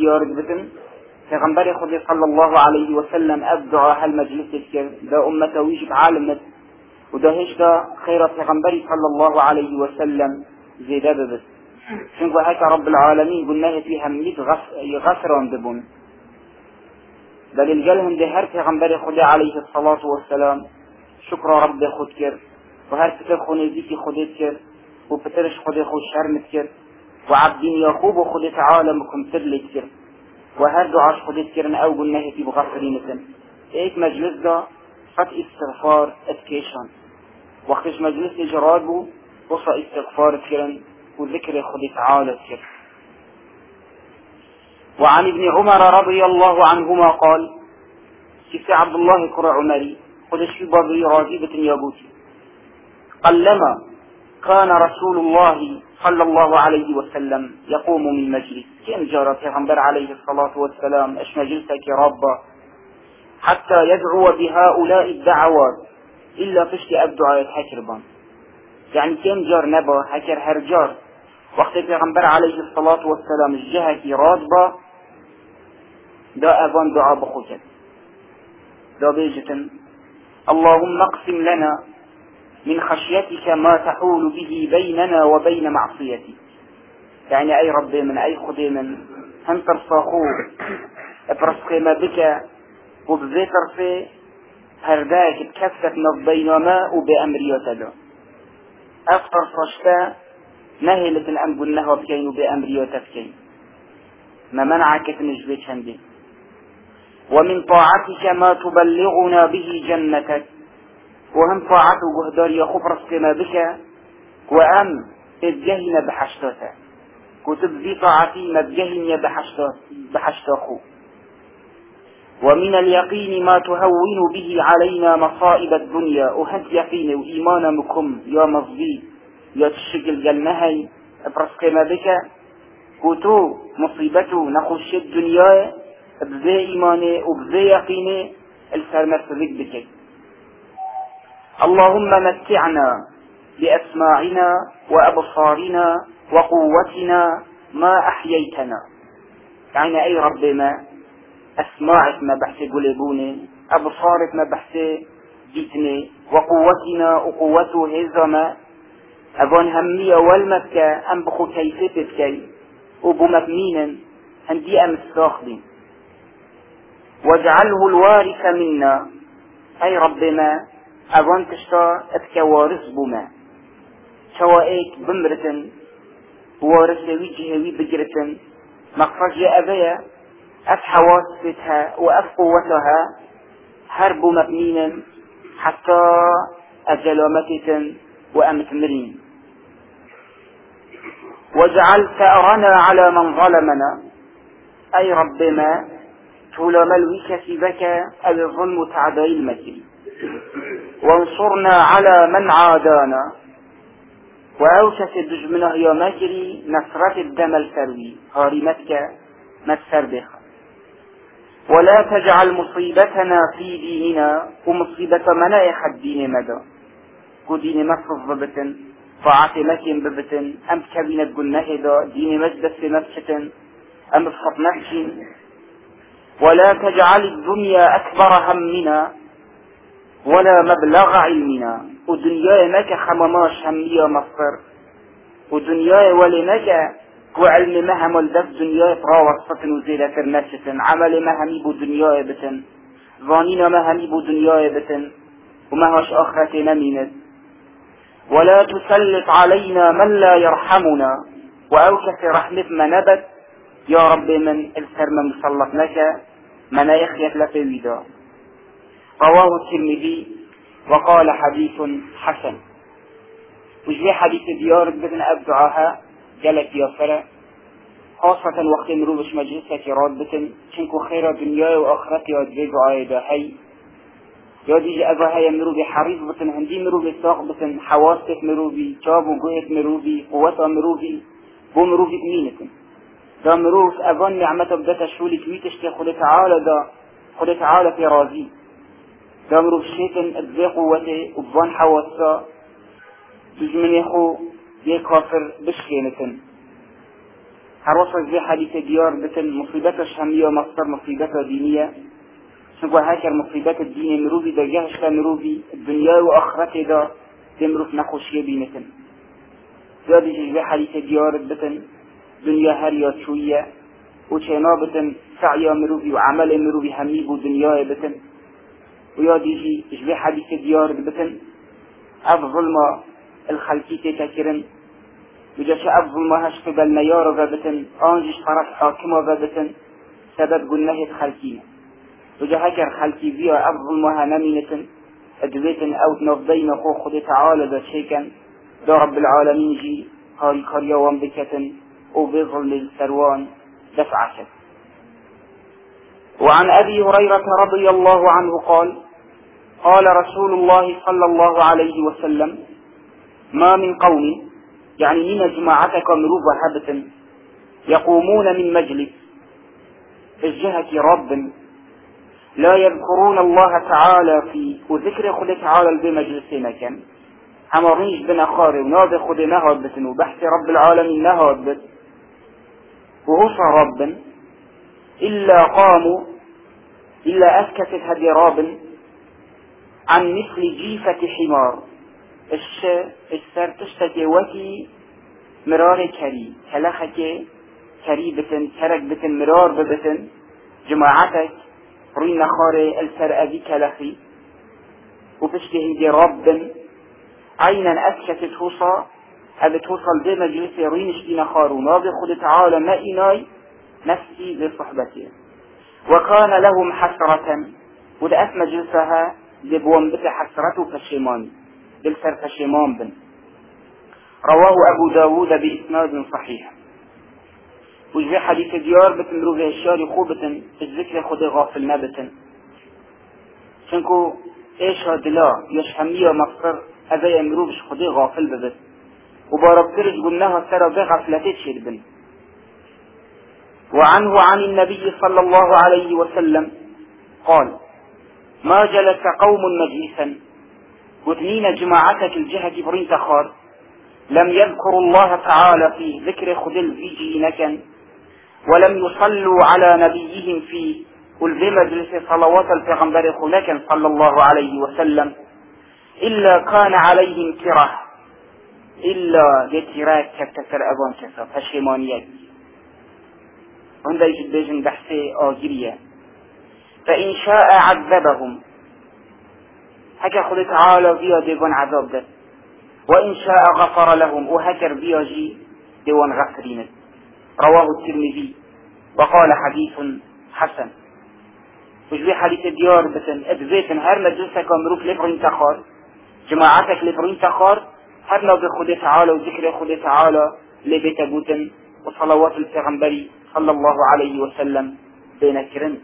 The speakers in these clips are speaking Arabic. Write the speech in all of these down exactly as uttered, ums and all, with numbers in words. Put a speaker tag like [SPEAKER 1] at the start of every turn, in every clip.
[SPEAKER 1] ديارك بتن پیغمبر خود صلى الله عليه وسلم ابدعا هالمجلس تذكر دا امته ويجب عالمت ودا هشتا خير پیغمبر صلى الله عليه وسلم زيدا ببس شنكو هكا رب العالمين قلناه فيها ميت غفران دبون بل الجلهم ده هر پیغمبر خود عليه الصلاة والسلام شكر رب خود كر وهر فتر خونه ذيكي خودت كر وفترش خود خود شرمت كر وعبدين ياخوب خود تعالى مكم ترلت كر وهر دعاش خودت كرن او قلناه في بغفرينتن ايك مجلس دا فت استغفار اتكيشان وقتش مجلس اجرابو وصا استغفار كرن وذكر خود تعالى كر. وعن ابن عمر رضي الله عنهما قال كيف عبد الله كر عمري خدش في بضي راجبة يابوتي قلما كان رسول الله صلى الله عليه وسلم يقوم من مجلس كم جرى پیغمبر عليه الصلاة والسلام اش مجلسك ربا حتى يدعو بهؤلاء الدعوات إلا فشك أبدعاء حكربان يعني كم جار نبا حكر هرجار وقت پیغمبر عليه الصلاة والسلام الجهة رادبا دا أبان دعا بخوكت دا بيجتن اللهم اقسم لنا من خشيتك ما تحول به بيننا وبين معصيتك يعني أي ربي من أي خدي من هم ترصاخو افرسخي ما بك وبذي ترفي هرداك بكفة نضبينما وبأمريات له أفتر صشتا نهلة الأنب النهوة بكين وبأمريات بكين ما منعك تنجبك هندي ومن طاعتك ما تبلغنا به جنتك وهم طاعته وهدار يخوف رسكنا بك وأم تجهنا بحشتاتا كتب ذي طاعتي ما تجهن بحشتاخو ومن اليقين ما تهون به علينا مصائب الدنيا وهد يقين وإيمانا مكم يا مصبي يا تشكل جلنهي برسكنا بك كتو مصيبته نخش الدنيا بذي إيماني وبذي يقيني الفرمت ذك بكي اللهم متعنا بأسماعنا وأبصارنا وقوتنا ما أحييتنا يعني أي رب ما أسماعك ما بحث قلبوني أبصارك ما بحث جيتني وقوتنا وقوته هزما أبان همية والمكة أم بخو كيفتك كي وبمكمينا هندي أم الساخدين واجعله الوارث منا أي ربنا أبان تشتا أتكوارث بما شوائك بمرة وارث وجهوي بجرة مقفج يا أبايا أف حواستها وأف قوتها هرب مبنينا حتى أجلامتة وأمتمرين واجعل ثأرنا على من ظلمنا أي ربنا طول ملوك سبك أو الظلم تعدي المكر وانصرنا على من عادانا وأوشت الدجمنة يا مكري نصرة الدم الكروي هارمتك متسربخ ولا تجعل مصيبتنا في ديننا ومصيبة منائح الدين مدى كدين مصر ضبطا طاعة مكين ببطا أم كبينة قلنا إذا دين مجد في نفسة أم بفض نفس ولا تجعل الدنيا أكبر همنا ولا مبلغ علمنا ودنياي مك خمماش همية مصر ودنياي ولمك وعلم مهم الدف دنياي براوصة وزيلة فرنشة عمل مهمي بو دنياي بتن ظانين مهمي بو دنياي بتن ومهاش آخرة نميند ولا تسلط علينا من لا يرحمنا وأوكس رحمة ما نبت يا رب من الكرم مسلطنك من يخيف لفيدا. رواه الترمذي وقال حديث حسن. وجه حديث ديار بدن أبدعها جلت يا فرع خاصة وقت مروبش مجلسة رادبة شنكو خير دنيا وآخرتي وجه عايدة حي يا ديج أباها يمروبي حريص بطن هندي مروبي ساق بطن حواسك مروبي جاب وجهك مروبي قوة مروبي بو مروبي بمينكم دا مروف أبان نعمة بدأت شولي كويتش خد تعالى دا خد تعالى في رازي دا مروف شيطن أبزي قوته وبان حواسا تجمن يخو دي كافر بشكينتن هر وصل زي حديث ديار بتن مصيبات شهمية ومصدر مصيبات دينية شنو هاكر مصيبات الدين مروبي دا جهش مروبي الدنيا وآخرته دا تمروف نخوشية بينتن زادي زي حديث ديار بتن دنيا هريا شوية وشينا بتن سعيا مروبي وعمل مروبي هميب ودنيا بتن ويادي زي حديث ديار بتن أفضل ما الخلقي تكرن وجاش أفضل ما هش قبل نيار بتن أنجش طرف حاكمة بتن سبب قلناه خلقينا وجا هكر خلقي بيا أفضل ما هنمينة أدويتن أو تنفضين أخو خد تعالى ذا شيكا دا رب العالمين جي هاري خريا وانبكة وبظل الثروان دفعة. وعن أبي هريرة رضي الله عنه قال قال رسول الله صلى الله عليه وسلم ما من قوم يعني من جماعتك مروبة حبة يقومون من مجلس في الجهة رب لا يذكرون الله تعالى في وذكر خد تعالى بمجلسنا كان حمرنيش بنا خاري وناضي خد نهض بتن وبحث رب العالمين نهض بت وغصى رب إلا قاموا إلا أسكتت هدي راب عن مثل جيفة حمار الش السر تشتكي وكي مرار كري هلخك كري بتن ترك بتن مرار ببتن جماعتك رين خاري السر أبي كلخي وبشته دي رب عينا أسكتت توصى هذا توصل دي مجلس رينش دي نخارو ناضي خد تعالى ما إناي نفسي لصحبته وكان لهم حسرة وده اسم مجلسها لبوان بك حسرته فشيمان بالسر فشيمان بن رواه أبو داود بإسناد صحيح وجه حديث ديار بتن روغي الشاري خوبة الذكر خد غافل نابتن شنكو ايش هادلا يشهمية مصر هذا يمروبش خد غافل ببت وباربترش قلناها سرى بغفلتش بن. وعنه عن النبي صلى الله عليه وسلم قال ما جلس قوم مجلسا واثنين جماعتك الجهة برين تخار لم يذكروا الله تعالى في ذكر خدل في جينكا ولم يصلوا على نبيهم في كل مجلس صلوات الفغمبر خلكا صلى الله عليه وسلم إلا كان عليهم كره إلا جتراك كتسر أبان كسر فشيمانيات عندما يجب بحثي آجرية فإن شاء عذبهم هكا خد تعالى فيها ديوان عذاب ده وإن شاء غفر لهم وهكر فيها جي ديوان غفرين. رواه الترمذي وقال حديث حسن. وجبي حديث ديار بسن ادبيتن هر مجلسك ومروف لفرين تخار جماعتك لفرين تخار هرنا بخد تعالى وذكر خد تعالى لبيت بوتن وصلوات الفغمبري صلى الله عليه وسلم بنكرن.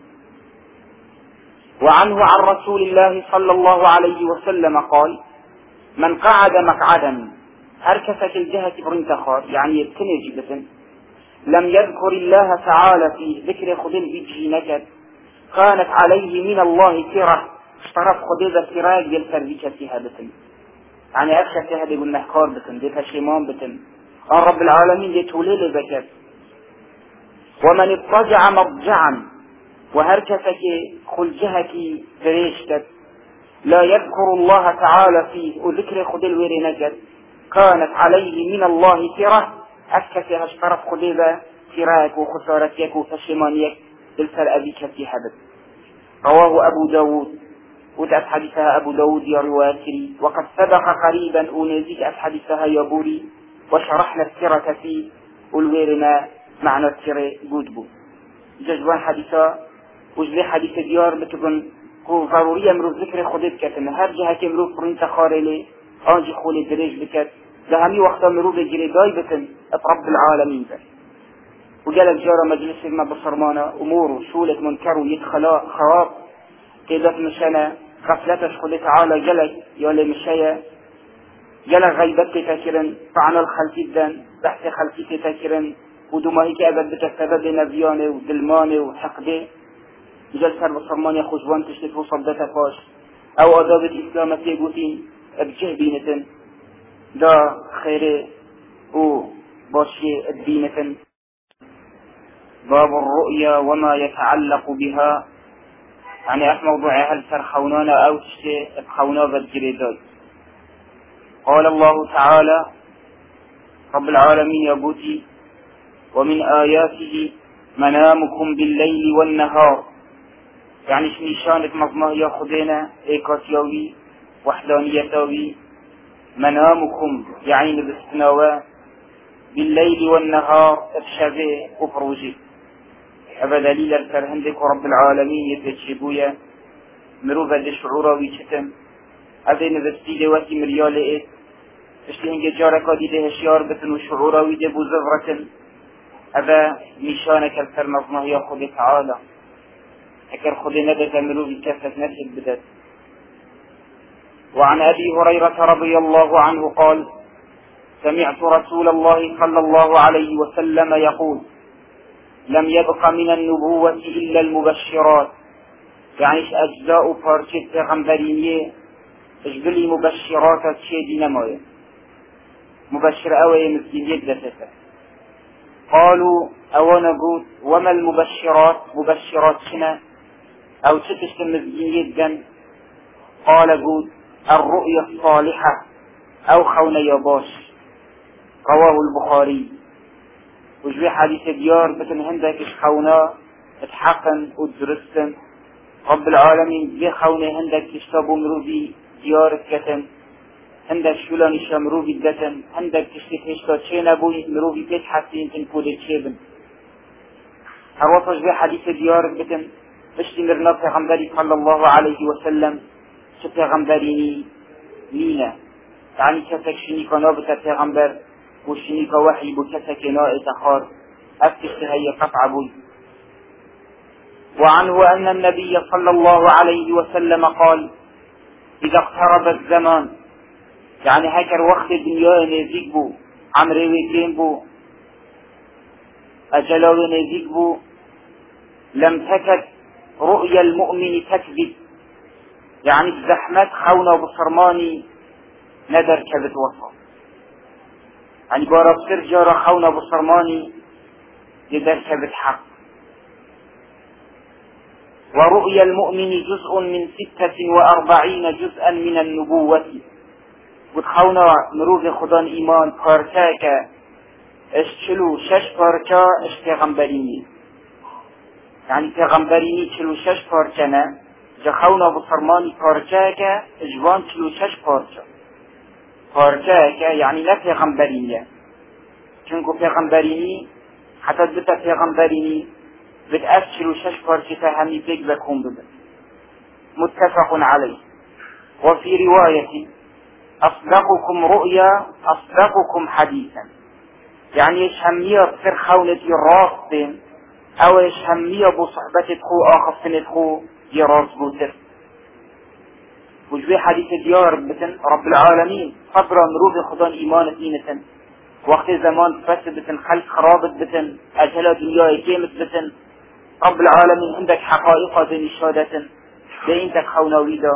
[SPEAKER 1] وعنه عن رسول الله صلى الله عليه وسلم قال من قعد مقعدا هركسك الجهة برنتخار يعني يبتني جبتا لم يذكر الله تعالى في ذكر خدل بيجي نكت كانت عليه من الله كره اشترف خدل كراج يلتر بيكتها بتن يعني أكشتها دي قلنا حكار بتن دي تشيمان بتن قال رب العالمين دي توليل بكت. ومن اضطجع مضجعا وهركسك خلجهك بريشتك لا يذكر الله تعالى فيه وذكر خدل ورنجد كانت عليه من الله كره أكسها اشترف خدل كراك وخسارتك وفشمانيك بالسر أبيك في حدث. رواه أبو داود وتأت حديثها أبو داود يا رواتري وقد سبق قريبا أنزيك أتحدثها يا بوري وشرحنا السرة في الويرنا معنى السرة قدبو ججوان حديثا وجلي حديث ديار بتكون كو ضرورية مرو ذكر خدت كتن هر جهة مرو فرنت خارلي آنجي خولي دريج بكت لهمي وقتا مرو بجري دايبتن رب العالمين بس. وقال جارة مجلس ما بصرمانا أمور شولة منكر يدخلا خراب كيدات مشانا غفلتش خلي تعالى جلك يولي مشايا جلك غيبت تاكرا طعنا الخلفي الدان بحث خلفي تاكرا ودماهيك أبد بتسبب نبياني ودلماني وحقدي جل سر بصرمان يا خوشوان تشتت وصدتها فاش او عذاب الاسلام تيقوتين بجه بينتن دا خيري و باشي الدينتن باب الرؤيا وما يتعلق بها. يعني اف موضوع هل سرخونانا او تشتي اتخونا بالجريدات. قال الله تعالى رب العالمين يا بوتي ومن آياته منامكم بالليل والنهار. يعني شنيشانة مضمه يا خدينا ايكاتيوي وحدانيتوي. منامكم يعني نبستناوا بالليل والنهار افشبه وفروجي. هذا دليل الكرهندك رب العالمين يتشبويا مروفة لشعورا ويشتم. هذا نبستي لواتي مريال ايه اشتهنك جاركا دي ده شيار بتن وشعورا ويدبو زغرة. هذا نشانك الكر نظمه يا خد تعالى. اكر خد ندك مروفي كافة نفس البدات. وعن أبي هريرة رضي الله عنه قال سمعت رسول الله صلى الله عليه وسلم يقول لم يبق من النبوة إلا المبشرات. يعني أجزاء فارشد غنبرينيه اجبلي مبشرات تشيدي نموية مبشر أوي مثل جدة. قالوا أوانا قول وما المبشرات مبشرات شنا أو تتشتم مثل جدا. قال قول الرؤيا الصالحة أو خون يباش. رواه البخاري. وجوي حديث ديار بتن هندك خونا اتحقن ودرستن رب العالمين جي خوني هندك تشتابو مروبي ديار كتن هندك شولاني شمروبي دتن هندك تشتكيشتا تشينا بوي مروبي بيت حسين تنكود تشيبن. هروطا جوي حديث ديار بتن اشتمرنا بيغمبري صلى الله عليه وسلم شبيغمبريني مينا. يعني كتك شنيكا نابتا بيغمبر وشنيكا وحي بكتك نائت خار افتشت هي قطع بوي. وعنه أن النبي صلى الله عليه وسلم قال إذا اقترب الزمان يعني هكر وقت الدنيا نزيق بو عمري ويكين بو أجلاو نزيق بو لم تكد رؤيا المؤمن تكذب. يعني الزحمات خونا بصرماني ندر كبت وصل. يعني بارب سرجارة خونا بصرماني ندر كبت حق. ورؤيا المؤمن جزء من ستة وأربعين جزءا من النبوة. وتخونا مروف خدان إيمان باركاك اشتلو شش باركا اشتغمبريني. يعني تغمبريني تلو شش باركنا جخونا بصرماني باركاك اجوان تلو شش باركا. باركاك يعني لا تغمبريني چونكو تغمبريني حتى بتا تغمبريني بتأثر وشش باركتا همي بيك بكون ببن. متفق عليه. وفي رواية أصدقكم رؤيا أصدقكم حديثا. يعني يشهمية بسر خونة الراس أو يشهمية بصحبة تخو آخر سنة تخو يراس بوتر. وجوي حديث ديار بتن رب العالمين صبرا مروف خضان إيمان دينة وقت زمان فس بتن خلق خرابت بتن أجهل دنيا كيمت بتن. رب العالمين عندك حقائق ذي الشهادة ده انتك خوناوي دا.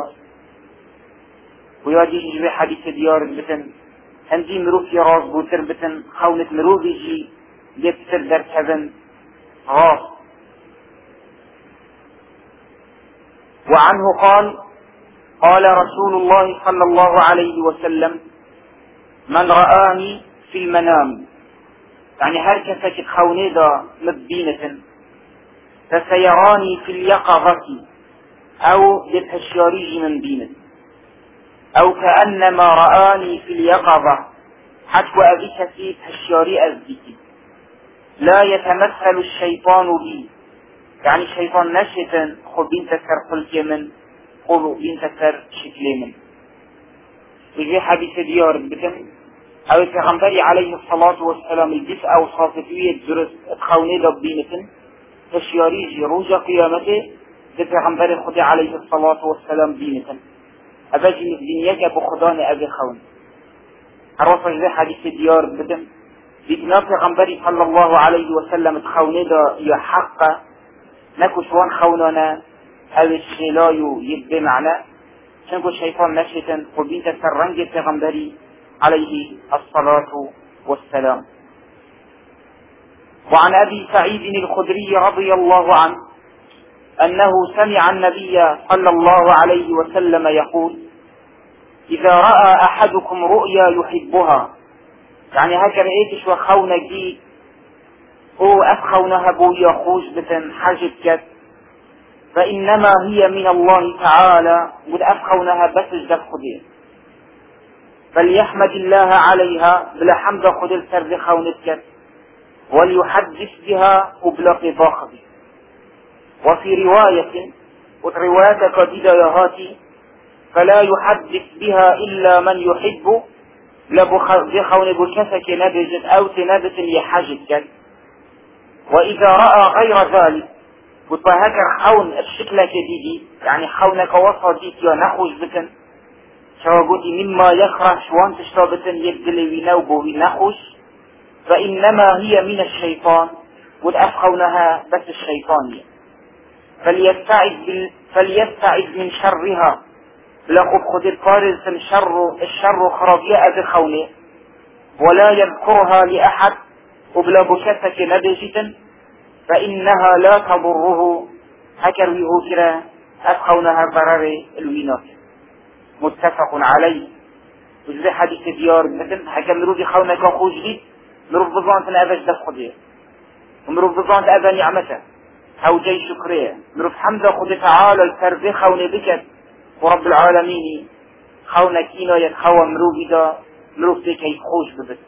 [SPEAKER 1] وياجي يجي حديث ديار بتن عندي مروف يراس بوتر بتن خونة مروف يجي يبتر در كذن غاص. وعنه قال قال رسول الله صلى الله عليه وسلم من رآني في المنام. يعني هركسك خوني دا مبينة فسيراني في اليقظة أو للهشياريج من دينه أو كأنما رآني في اليقظة حتى أبيك في هشياري أزدك. لا يتمثل الشيطان بي. يعني الشيطان نشتا خبين تكر قلت من قلوا بين تكر شكل من. وفي حديث ديار بكم أو التغنبري عليه الصلاة والسلام الجس أو صافتية درس اتخوني دبينة تشياريجي روجة قيامته بتغنبري خدي عليه الصلاة والسلام دينة. أباجي الدنيا بخدان أبي خون. الرسول ذي حديث ديار بدم بجناب تغنبري صلى الله عليه وسلم اتخوني دا يحق نكو شوان خوننا أو الشلايو يبدي معنا شنكو الشيطان نشتا وبين تسرنج تغنبري عليه الصلاة والسلام. وعن أبي سعيد الخدري رضي الله عنه أنه سمع النبي صلى الله عليه وسلم يقول: إذا رأى أحدكم رؤيا يحبها، يعني هكذا إيش وخونا جي هو أفخونها بو يخوش بتن حاجة كت، فإنما هي من الله تعالى، قد أفخونها بس جدف خدير، فليحمد الله عليها بلا حمد خدير سر خونتك، وليحدث بها وبلا قضاء. وفي رواية ورواية قديدة يهاتي: فلا يحدث بها إلا من يحب، لبخون بكسك نبجت أو تنبت يحجك. وإذا رأى غير ذلك وتهكر خون الشكل كديدي، يعني خونك وصديك يا نخوش بتن شواقودي مما يخرج وان تشتابتن يبدلي ونوبو ونخوش، فإنما هي من الشيطان، والأفخونها بس الشيطان. فليستعذ, بال... فليستعذ من شرها، لقد خد القارز الشر الشر خرابية بخونه، ولا يذكرها لأحد وبلا بكسك نبجة، فإنها لا تضره، هكر ويهوكرا أفخونها ضرر الوينات. متفق عليه. وزي حديث ديار مثل حكا مروفي خونك خوش جيد، مروف بضانت أبج دف خديه، ومروف بضانت أبا نعمته أو جي شكريه، مروف حمد خد تعالى الكربي خوني بكت ورب العالمين خونك إنا يتخوى مروفي دا مروف تيكي خوش ببت.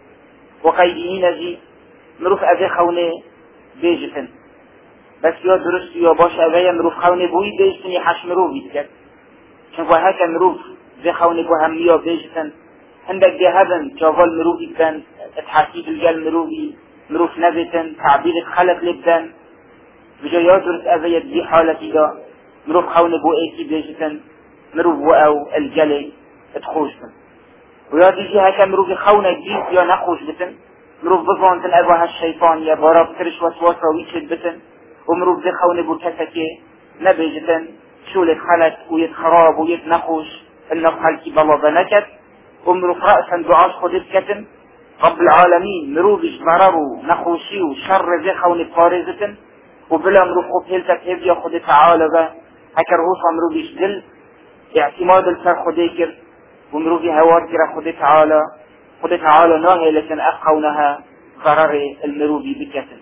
[SPEAKER 1] وقيدينين جي مروف أبي خوني بيجتن، بس يا درست يا باش أبي مروف خوني بوي بيجتن يحش مروفي بكت، شنكو هكا مروف زي خوني بو همية بيجتن عندك دي هذن جوال مروفي بتن، اتحاسيب الجال مروفي مروف نبتن، تعبير خلق لبتن، بجا يادرس أبي دي حالتي دا مروف خوني بو ايكي بيجتن، مروف بو او الجالي اتخوشتن. ويا ديجي هكا مروفي خوني جيد يا نخوش بتن، مروف بظانتن أبوها الشيطان يا باراب كرش وسواسا ويشد بتن، ومروف زي خوني بو كسكي نبجتن شول خلق ويتخراب ويتنخوش النفحل كي بلا بنكت، ومروف رأسا دعاش خدت كتن رب العالمين مروفش ضرروا نخوشي وشر زي خوني بارزتن، وبلا مروف خبهلتك هبيا خد تعالى با هكر هوصا مروفش دل اعتماد الفر خديكر، ومروفي هوار كرا خد تعالى خد تعالى ناهي لكن أفخونها ضرر المروفي بكتن.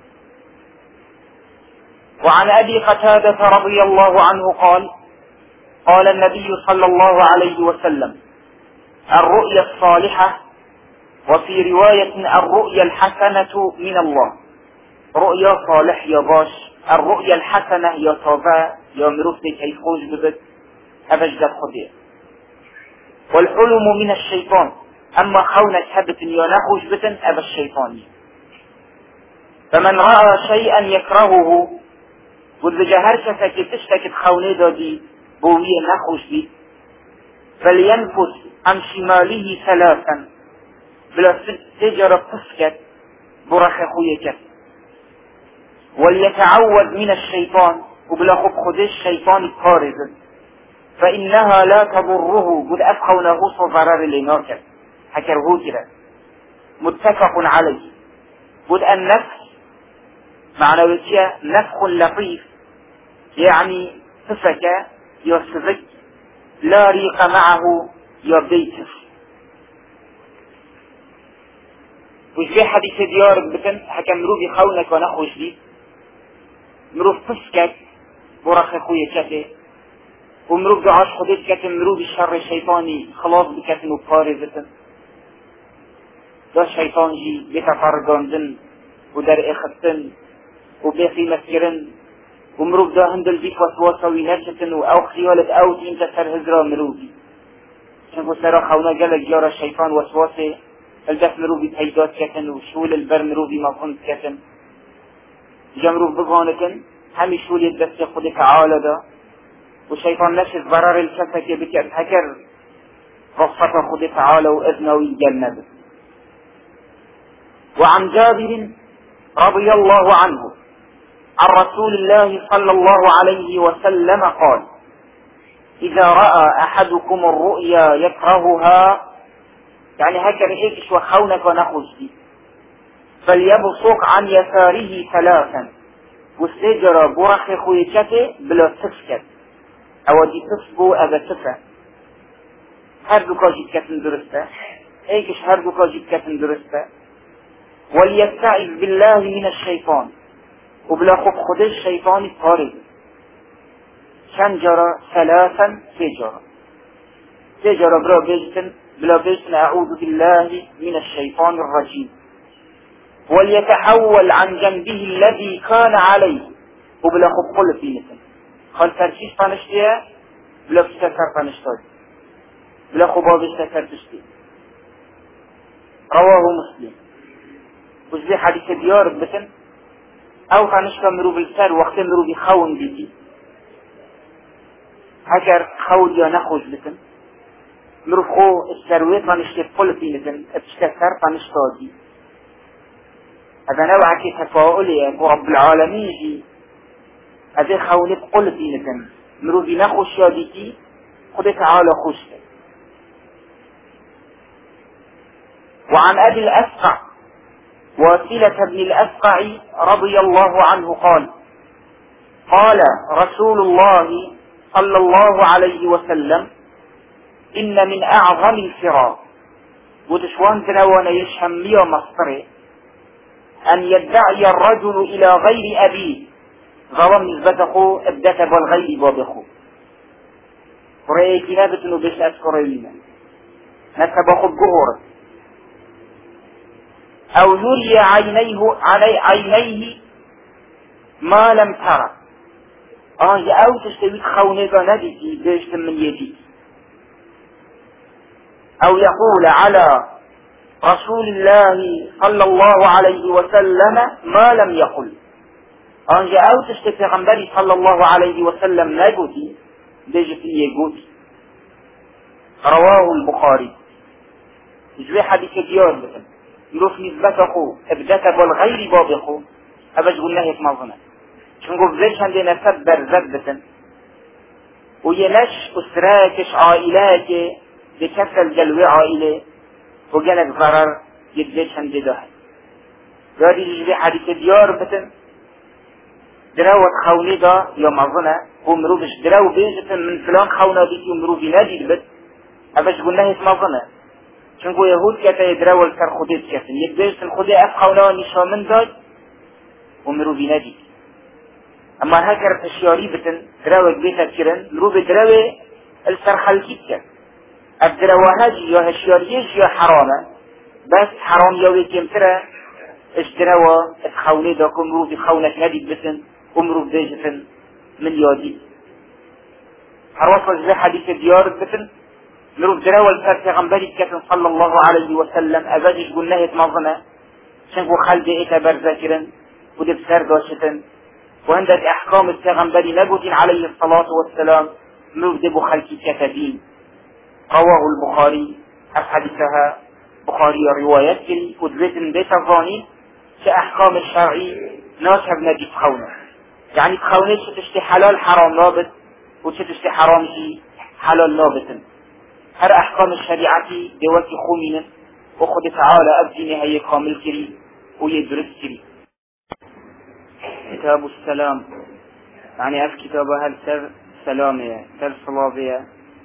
[SPEAKER 1] وعن أبي قتادة رضي الله عنه قال: قال النبي صلى الله عليه وسلم: الرؤيا الصالحة، وفي رواية الرؤيا الحسنة من الله. رؤيا صالح يا باش، الرؤيا الحسنة يا صبا يا مروفتك أي خوش ببت أبجد خدير. والحلم من الشيطان، أما خونك هبت يا نخوش بتن أبا الشيطاني. فمن رأى شيئا يكرهه، وإذا جهرشك تشتك تخوني دادي بوية نخوش بي، فلينفس عن شماله ثلاثا، بلا تجرب تسكت برخ خويك، وليتعوذ من الشيطان، وبلا خب خد الشيطان الطارد، فإنها لا تضره، قد أفخونه صضرر لناك حكره كده. متفق عليه. قد النفس معنى وكيه نفخ لطيف، يعني تفك يصفك لا ريق معه يبيتف. وفي حديث ديارك بكن حكا مروفي خونك ونخوش بي، مروف تسكت برخ خوية كته، ومروف دعاش خديت كتن مروفي الشر الشيطاني خلاص بكتن وبارزتن. دا الشيطان جي بتفرقاندن ودر اختن وبيخي مسكرن، ومروف دا هندل بيك وسواسا وينشتن او خيالت او تين تسر هزرا مروفي. شنكو سرا خونا جالك جارة الشيطان وسواسي الدف مروفي تيدات كتن، وشول البر مروفي مفهوم كتن، جمروف بغانكن همي شول يدفت خدك عالة دا، والشيطان نشف برار الكفك بك هكر غصفة خدك عالة وإذنه الجنة. وعن جابر رضي الله عنه عن رسول الله صلى الله عليه وسلم قال: إذا رأى أحدكم الرؤيا يكرهها، يعني هكذا إيش وخونك ونخوش بي، فليبصق عن يساره ثلاثا وسجر برخ خويشته بلا تفكت او دي تفبو ابا تفا هر دو كاجيب كتن درسته ايكش هر دو كاجيب كتن درسته وليستعذ بالله من الشيطان وبلا خب خود الشيطان طارد كان جرى ثلاثا سجر سجر بلا بيجتن بلا بيجتن اعوذ بالله من الشيطان الرجيم وليتحول عن جنبه الذي كان عليه وبلا خب خلف مثل خل ترشيش تنشتيه بلا بستكر تنشتاد بلا خباب استكر تشتيه رواه مسلم وزي حديث ديار بسن او تنشتا مرو بالسر وقت مرو بخون بيتي هكر خود يا نخوش بسن مرو خو السروي تنشتي بخلفي مثل اتشتكر تنشتادي هذا نوع كي تفاؤلي رب العالمين هذا خوني بقلبي مثلا مرو بنا خوش ياديكي خد تعالى خوش. وعن أبي الأسقع واسلة بن الأسقع رضي الله عنه قال قال رسول الله صلى الله عليه وسلم إن من أعظم الفراق وتشوان تنوانا يشهم لي مصطري أن يدعي الرجل إلى غير أبيه ظلم نسبته ابدت بالغير بابخو فرأيكي نابتنو بيش أسكرينا نتبخو بجهور أو يري عينيه علي عينيه ما لم ترى آه أو تشتويت خونيقا نديكي بيش من يديك أو يقول على رسول الله صلى الله عليه وسلم ما لم يقل أنجا أو تشتفي غنبري صلى الله عليه وسلم نجوتي بيجي يجوتي. رواه البخاري. جوي حديث ديار مثلا يروف نسبته ابدت بالغير بابخو أبج قلنا هيك مظنة شنقو بزيش عندنا سبر زبتا وينش أسراكش عائلاتي بكسل جلوي عائلة وجالك ضرر يدجيش عند ده قال يجري حديث ديار بتن دراوة خوني دا يا مظنة ومرو بش دراو بيجة من فلان خونا بيتي ومرو بنادي البت أبش قلنا اسم مظنة شنكو يهود كتا يدراو الكر خديت كتن يدجيش الخدي أف خونا نشا من داي ومرو بنادي أما هكر تشياري بتن دراوة بيتا كيرن مرو بدراوة السر خلقيت كتن الدرواهاجي يا هشياريش يا حرامة بس حرام يوي كمترة اشتروا اتخوني داكم رو في خونة ندي بسن امرو بيجفن من يادي حروصة زي حديث ديار بسن مرو بدروا الفرتغنبري كتن صلى الله عليه وسلم اباجش قلناه اتمظمة شنكو خلدي اتا برزاكرا ودي بسر داشتن وعندك احكام التغنبري نبوتين عليه الصلاة والسلام مرو بدي بخلكي كتابين. رواه البخاري أحاديثها بخاري روايات كري ودريتن بيت الظاني كأحكام الشرعي ناشب نبي تخونه يعني تخونه شتشتي حلال حرام لابد وشتشتي حرام شي حلال لابد هر أحكام الشريعة بوكي خومين وخد تعالى أبديني هي كامل كري ويدرس كري. كتاب السلام يعني أف كتابها السر سلامية سر صلابية.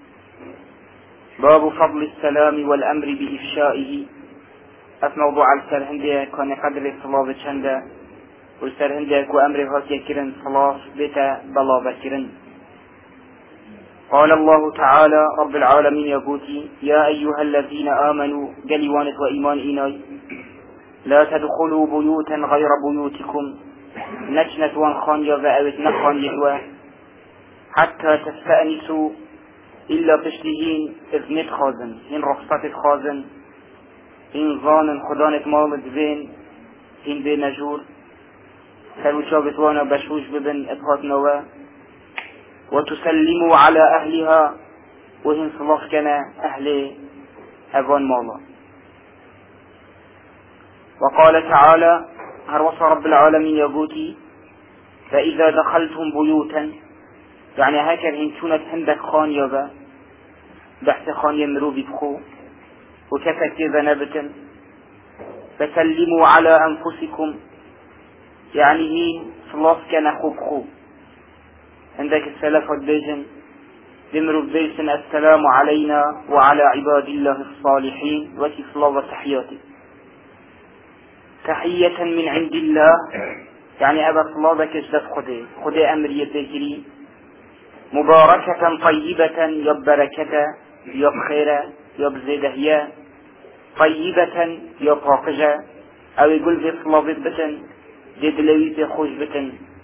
[SPEAKER 1] باب فضل السلام والأمر بإفشائه أف موضوع السرهندية كان قدر الصلاة چنده والسرهندية كو أمر هاتي كرن صلاة بتا بلا بكرن. قال الله تعالى رب العالمين يقولي يا أيها الذين آمنوا قلوانت وإيمان إناي لا تدخلوا بيوتا غير بيوتكم نجنة وانخان يغاوت نخان يدوى حتى تستأنسوا إلا بشتهين إذنت خازن إن رخصت خازن إن ظان خدانت مالت بين إن بين نجور كالوشابت وانا بشوش ببن إبهات نوا وتسلموا على أهلها وهن صلاف كان أهل أبان مالا. وقال تعالى هروس رب العالمين يقولي فإذا دخلتم بيوتا يعني هكذا إن كانت عندك خان يبا بحث خان يمرو ببخو وكفت كذا نبتا فسلموا على أنفسكم، يعني هين صلاة كان خوب خوب. عندك السلف والدجن دمروا بيسن السلام علينا وعلى عباد الله الصالحين، وكي صلاة تحياتي تحية من عند الله، يعني أبا صلاة كجدف خدي خدي أمر يتجري مباركة طيبة، يب بركة يب خيرة يب زيدهية، طيبة يب طاقجة، أو يقول في صلاة بتن دي دلوي في خوش بتن